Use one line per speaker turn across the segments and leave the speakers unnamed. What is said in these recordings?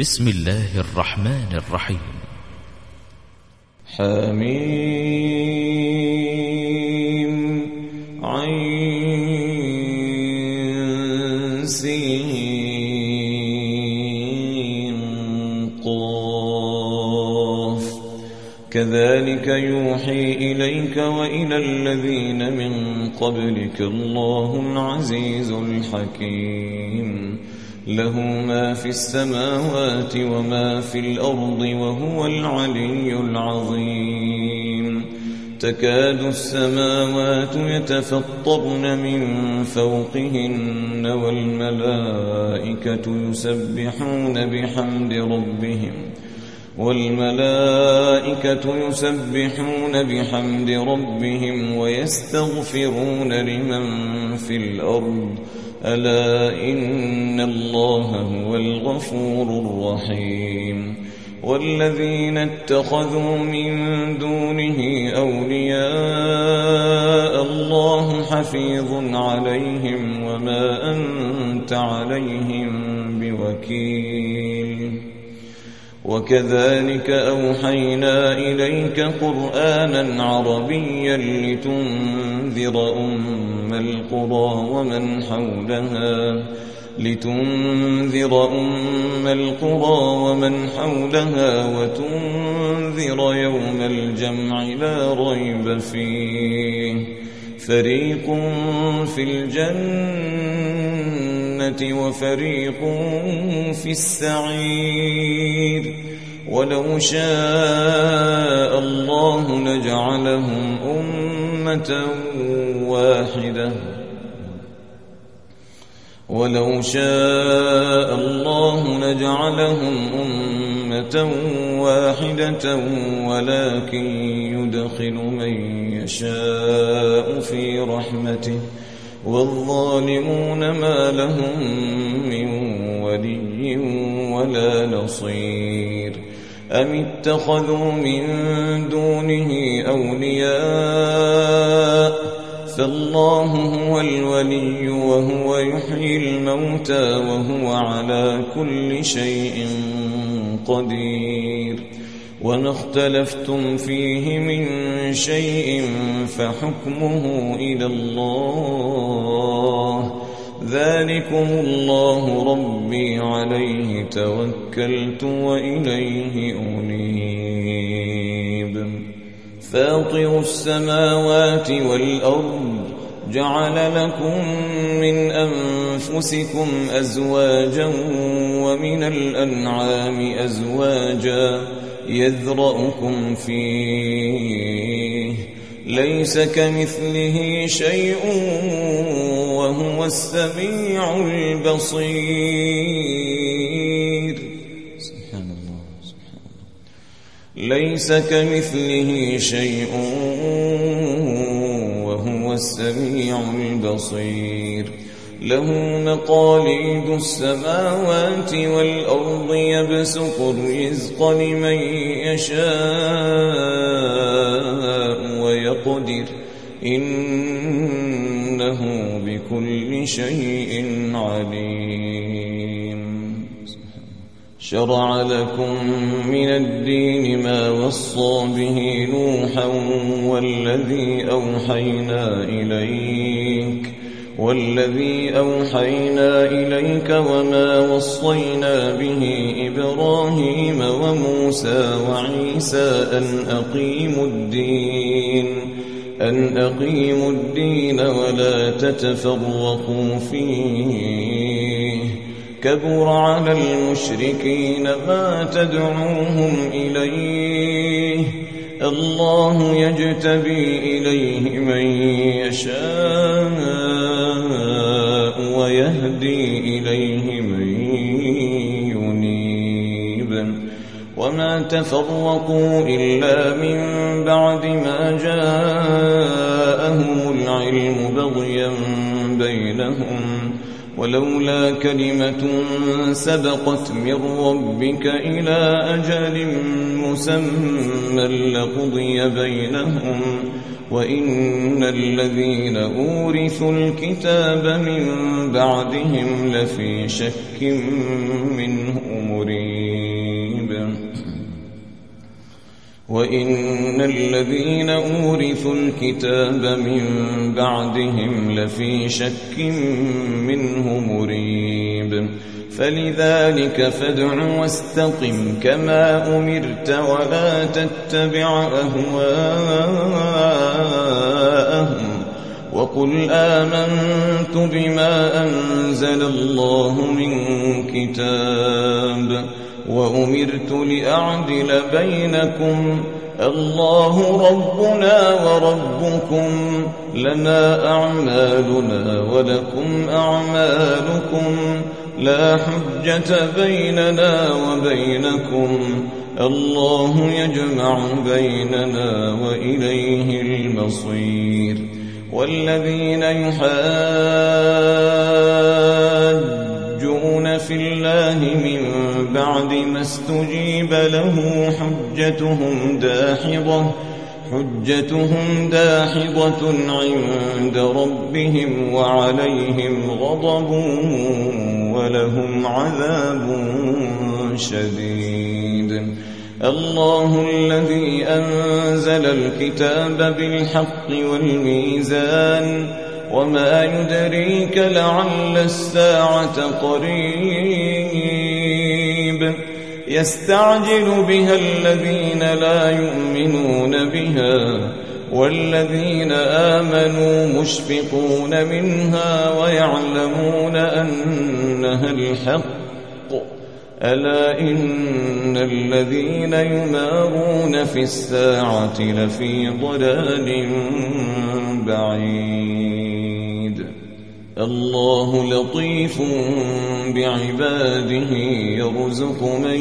بسم الله الرحمن الرحيم.
حميم عين سين قاف كذلك يوحي إليك وإلى الذين من قبلك الله العزيز الحكيم له ما في السماوات وما في الأرض وهو العلي العظيم تكاد السماوات يتفطرن من فوقهن والملائكة يسبحون بحمد ربهم ويستغفرون لمن في الأرض ألا إن الله هو الغفور الرحيم والذين اتخذوا من دونه أولياء الله حفيظ عليهم وما أنت عليهم بوكيل وكذلك أوحينا إليك قرآنا عربيا لتنذر أم القرى ومن حولها وتنذر يوم الجمع لا ريب فيه فريق في الجنة وفريق في السعير ولو شاء الله لجعلهم أمة واحدة ولكن يدخل من يشاء في رحمته والظالمون ما لهم من ولي ولا نصير أم اتخذوا من دونه أولياء فالله هو الولي وهو يحيي الموتى وهو على كل شيء قدير وما اختلفتم فيه من شيء فحكمه إلى الله ذلكم الله ربي عليه توكلت وإليه أنيب فاطر السماوات والأرض جعل لكم من أنفسكم أزواجا ومن الأنعام أزواجا يذرأكم فيه ليس كمثله شيء وهو السميع البصير ليس كمثله شيء وهو السميع البصير له مقاليد السماوات والأرض يبسط الرزق لمن يشاء ويقدر إنه بكل شيء عليم شرع لكم من الدين ما وصى به نوحا والذي أوحينا إليك وما وصينا به إبراهيم وموسى وعيسى أن أقيموا الدين ولا تتفرقوا فيه كبر على المشركين ما تدعوهم إليه الله يجتبي إليه من يشاء ويهدي إليه من ينيب وما تفرقوا إلا من بعد ما جاءهم العلم بغيا بينهم ولولا كلمة سبقت من ربك إلى أجل مسمى لقضي بينهم وإن الذين أورثوا الكتاب من بعدهم لفي شك منه مريب وإن الذين أورثوا الكتاب من بعدهم لفي شك منه مريب فلذلك فادع واستقم كما أمرت ولا تتبع أهواءهم وقل آمنت بما أنزل الله من كتاب وأمرت لأعدل بينكم الله ربنا وربكم لنا أعمالنا ولكم أعمالكم لا حجة بيننا وبينكم الله يجمع بيننا وإليه المصير والذين يحاجون في الله من بعد ما استجيب له حجتهم داحضة عند ربهم وعليهم غضب ولهم عذاب شديد الله الذي أنزل الكتاب بالحق والميزان وما يدريك لعل الساعة قريب يستعجل بها الذين لا يؤمنون بها والذين آمنوا مشفقون منها ويعلمون أنها الحق ألا إن الذين يمارون في الساعة لفي ضلال بعيد الله لطيف بعباده يرزق من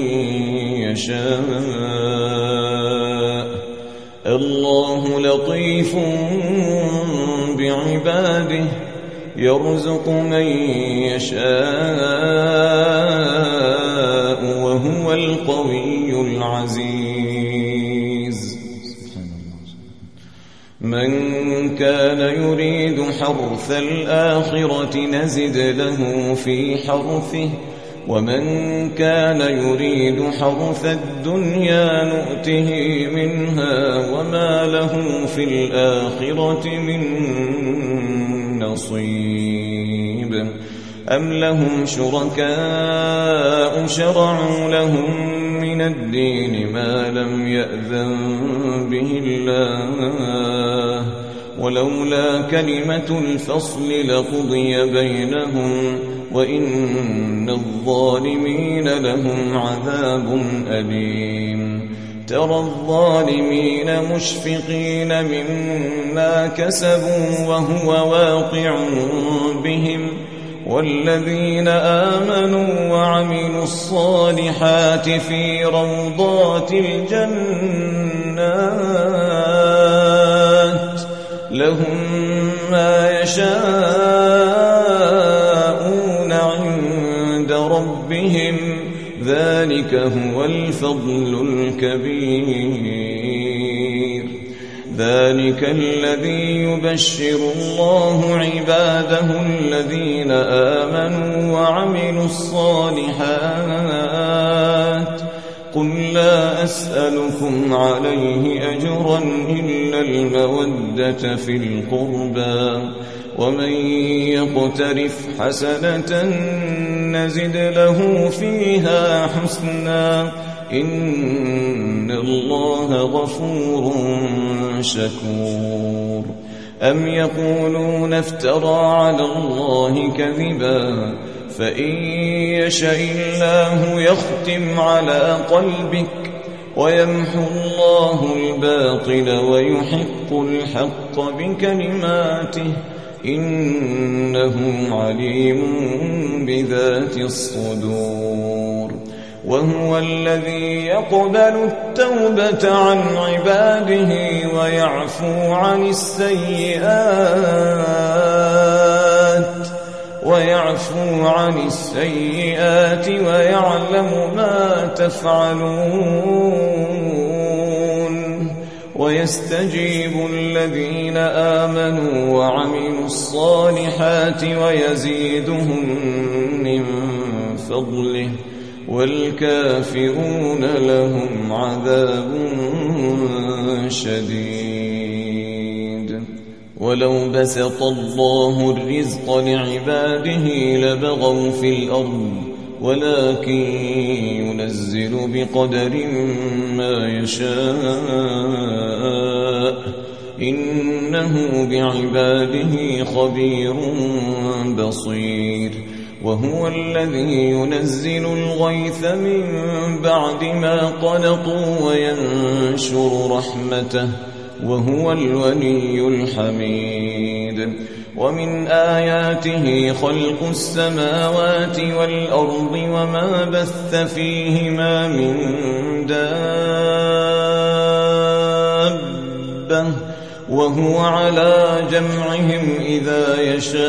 يشاء الله لطيف بعباده يرزق من يشاء وهو القوي العزيز من كان يريد حرث الآخرة نزد له في حرثه ومن كان يريد حرث الدنيا نؤته منها وما له في الآخرة من نصيب أم لهم شركاء شرعوا لهم من الدين ما لم يأذن به الله ولولا كلمة الفصل لقضي بينهم وإن الظالمين لهم عذاب أليم ترى الظالمين مشفقين مما كسبوا وهو واقع بهم والذين آمنوا وعملوا الصالحات في روضات الجنات لهم ما يشاءون عند ربهم ذلك هو الفضل الكبير ذلك الذي يبشر الله عباده الذين آمنوا وعملوا الصالحات قل لا أسألكم عليه أجرا إلا المودة في القربى ومن يقترف حسنة نزد له فيها حسنا إن الله غفور شكور أم يقولون افترى على الله كذبا فإن يشاء الله يختم على قلبك ويمحو الله الباطل ويحق الحق بكلماته إنه عليم بذات الصدور وهو الذي يقبل التوبة عن عباده ويعفو عن السيئات ويعلم ما تفعلون ويستجيب الذين آمنوا وعملوا الصالحات ويزيدهم من فضله والكافرون لهم عذاب شديد. ولو بسط الله الرزق لعباده لبغوا في الأرض ولكن ينزل بقدر ما يشاء إنه بعباده خبير بصير. وهو الذي ينزل الغيث من بعد ما قنطوا وينشر رحمته وهو الولي الحميد. ومن آياته خلق السماوات والأرض وما بث فيهما من دابة وهو على جمعهم إذا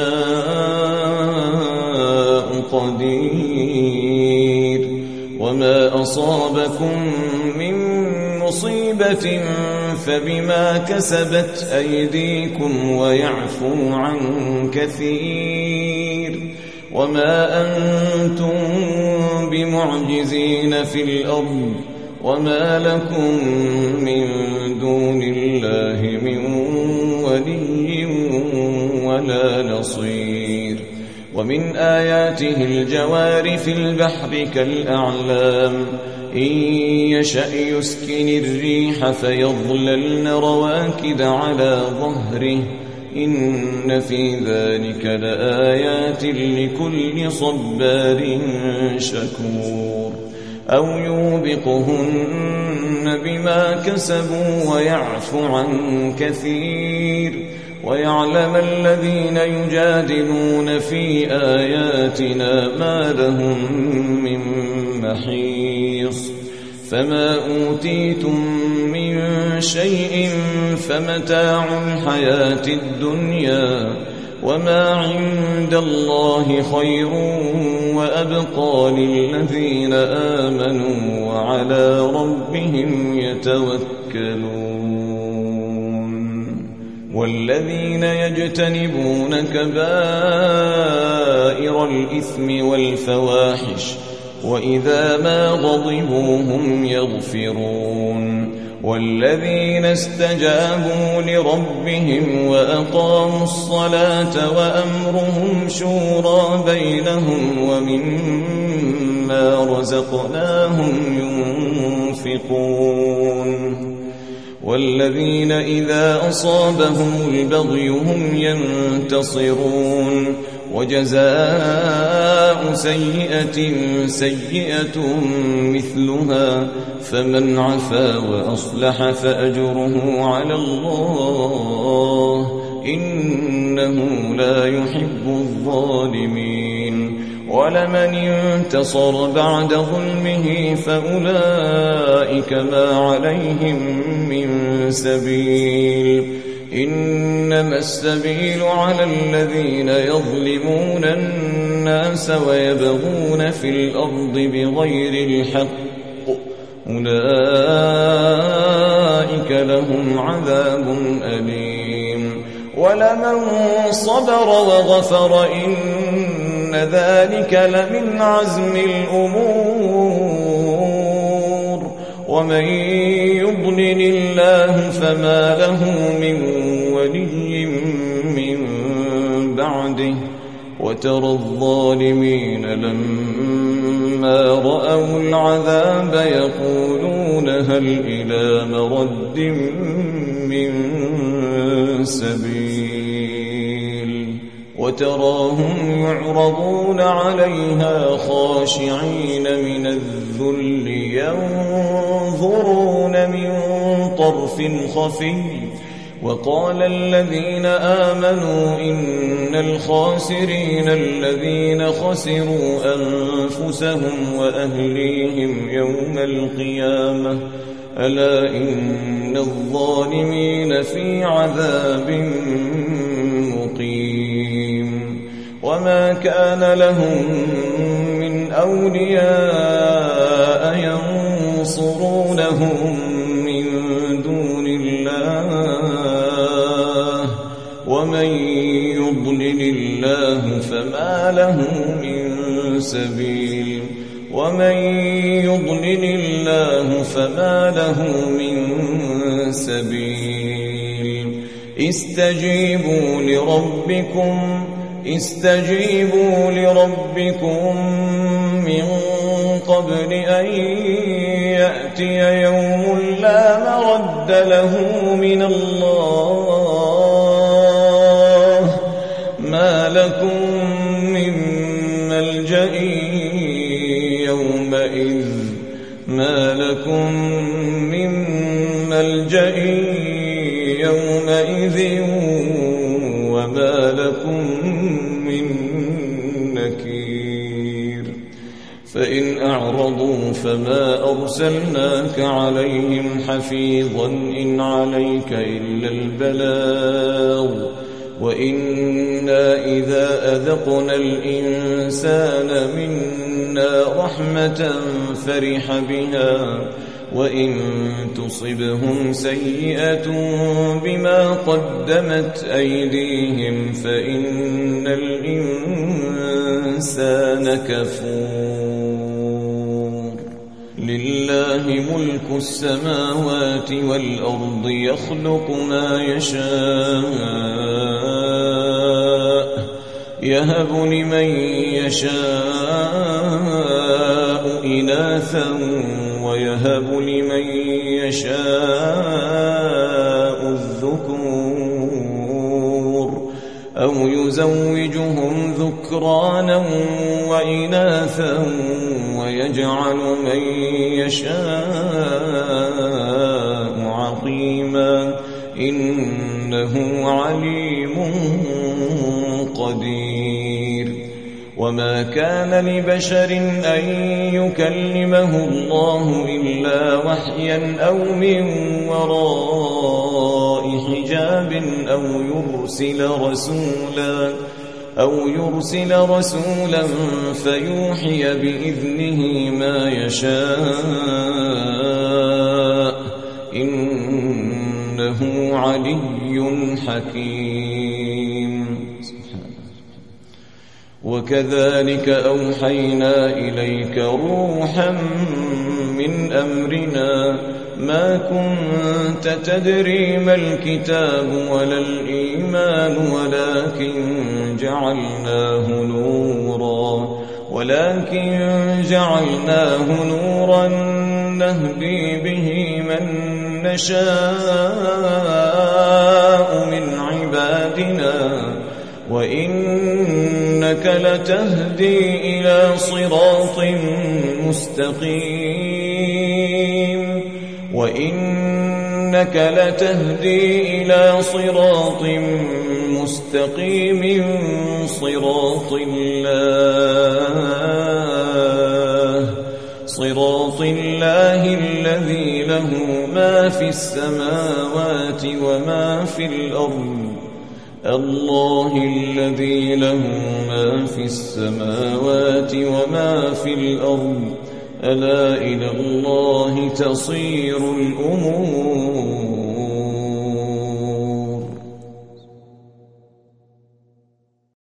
يشاء قدير. وما أصابكم من مصيبة فبما كسبت أيديكم ويعفو عن كثير. وما أنتم بمعجزين في الأرض وما لكم من دون الله من ولي ولا نصير. ومن آياته الجوار في البحر كالأعلام إن يشأ يسكن الريح فيظللن رواكد على ظهره إن في ذلك لآيات لكل صبار شكور. أو يوبقهن بما كسبوا ويعفو عن كثير. ويعلم الذين يجادلون في آياتنا ما لهم من محيص. فما أوتيتم من شيء فمتاع الحياة الدنيا وما عند الله خير وأبقى للذين آمنوا وعلى ربهم يتوكلون. والذين يجتنبون كبائر الإثم والفواحش وإذا ما غضبوا هم يغفرون. والذين استجابوا لربهم وأقاموا الصلاة وأمرهم شورى بينهم ومما رزقناهم ينفقون. والذين إذا أصابهم البغي هم ينتصرون. وجزاء سيئة سيئة مثلها فمن عفا وأصلح فأجره على الله إنه لا يحب الظالمين. ولمن انتصر بعد ظلمه فأولئك ما عليهم من سبيل إنما السبيل على الذين يظلمون الناس ويبغون في الأرض بغير الحق أولئك لهم عذاب أليم. ولمن صبر وغفر إن ذلك لمن عزم الأمور. ومن يضلل الله فما له من ولي من بعده. وترى الظالمين لما رأوا العذاب يقولون هل إلى مرد من سبيل. وتراهم يعرضون عليها خاشعين من الذل ينظرون من طرف خفي. وقال الذين آمنوا إن الخاسرين الذين خسروا أنفسهم وأهليهم يوم القيامة ألا إن الظالمين في عذاب مقيم. وما كان لهم من أولياء ينصرونهم من دون الله ومن يضلل الله فما له من سبيل. ومن يضلل الله فما له من سبيل استجيبوا لربكم من قبل أن يأتي يوم لا مرد له من الله ما لكم من ملجأ يومئذ وما لكم من نكير فإن أعرضوا فما أرسلناك عليهم حفيظا إن عليك إلا البلاغ وإنا إذا أذقنا الإنسان منا رحمة فرح بها وإن تصبهم سيئة بما قدمت أيديهم فإن الإنسان كفور لله ملك السماوات والأرض يخلق ما يشاء يهب لمن يشاء إناثا ويهب لمن يشاء الذكور أو يزوجهم ذكرانا وإناثا ويجعل من يشاء عقيما إنه عليم قدير وما كان لبشر أن يكلمه الله إلا وحيا أو من وراء حجاب أو يرسل رسولا فيوحي بإذنه ما يشاء إنه علي حكيم وكذلك أوحينا إليك روحا من أمرنا ما كنت تدري ما الكتاب ولا الإيمان ولكن جعلناه نورا نهدي به من نشاء من عبادنا وإنك لتهدي إلى صراط مستقيم صراط الله الذي له ما في السماوات وما في الأرض الله الذي له ما في السماوات وما في الأرض ألا إلى الله تصير الأمور